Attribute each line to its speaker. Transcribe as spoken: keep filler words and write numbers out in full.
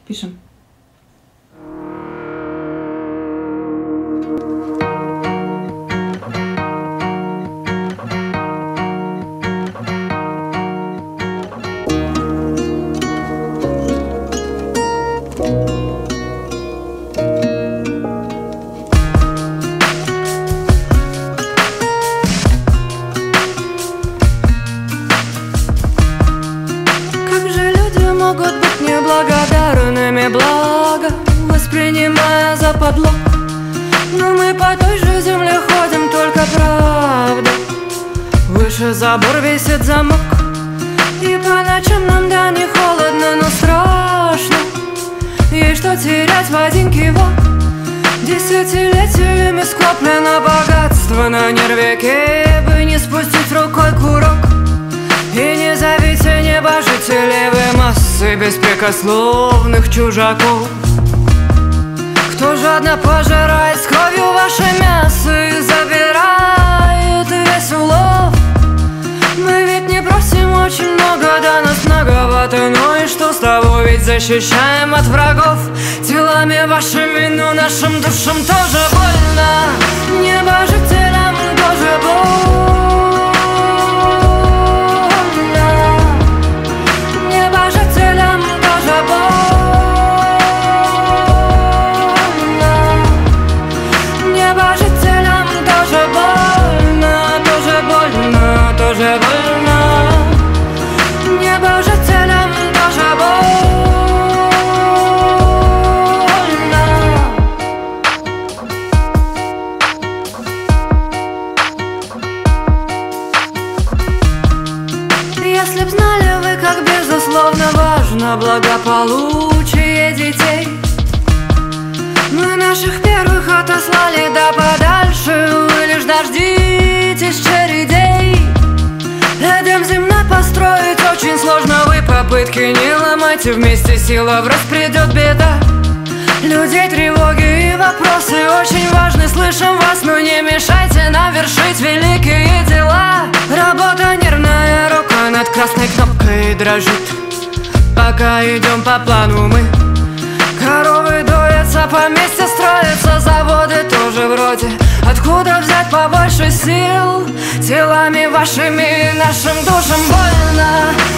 Speaker 1: Пишем.
Speaker 2: Могут быть неблагодарными, благо воспринимая за подлог. Но мы по той же земле ходим, только правда выше забор висит замок. И по ночам нам да не холодно, но страшно. Есть что терять в один кивок. Десятилетиями скоплено богатство на нервике, бы не спустить рукой курок. И не зовите небожителей вы массы беспрекословных чужаков. Кто жадно пожирает с кровью ваше мясо и забирает весь улов. Мы ведь не просим очень много, да нас многовато. Ну и что с того, ведь защищаем от врагов. Телами вашими, но нашим душам тоже больно. Небожителям тоже больно. Тоже больно, небожителям тоже больно. Если б знали вы, как безусловно важно благополучие детей, мы наших первых отослали да подальше. Вы лишь дождитесь чередей. Эдем земной построить очень сложно. Вы попытки не ломайте, вместе сила в раз придет беда. Людей тревоги и вопросы очень важны. Слышим вас, но не мешайте нам вершить великие дела. Работа нервная, рука над красной кнопкой дрожит. Пока идем по плану мы. Коровы доятся, поместья строятся, заводы тоже вроде. Откуда взять побольше сил? Телами вашими нашим душам больно.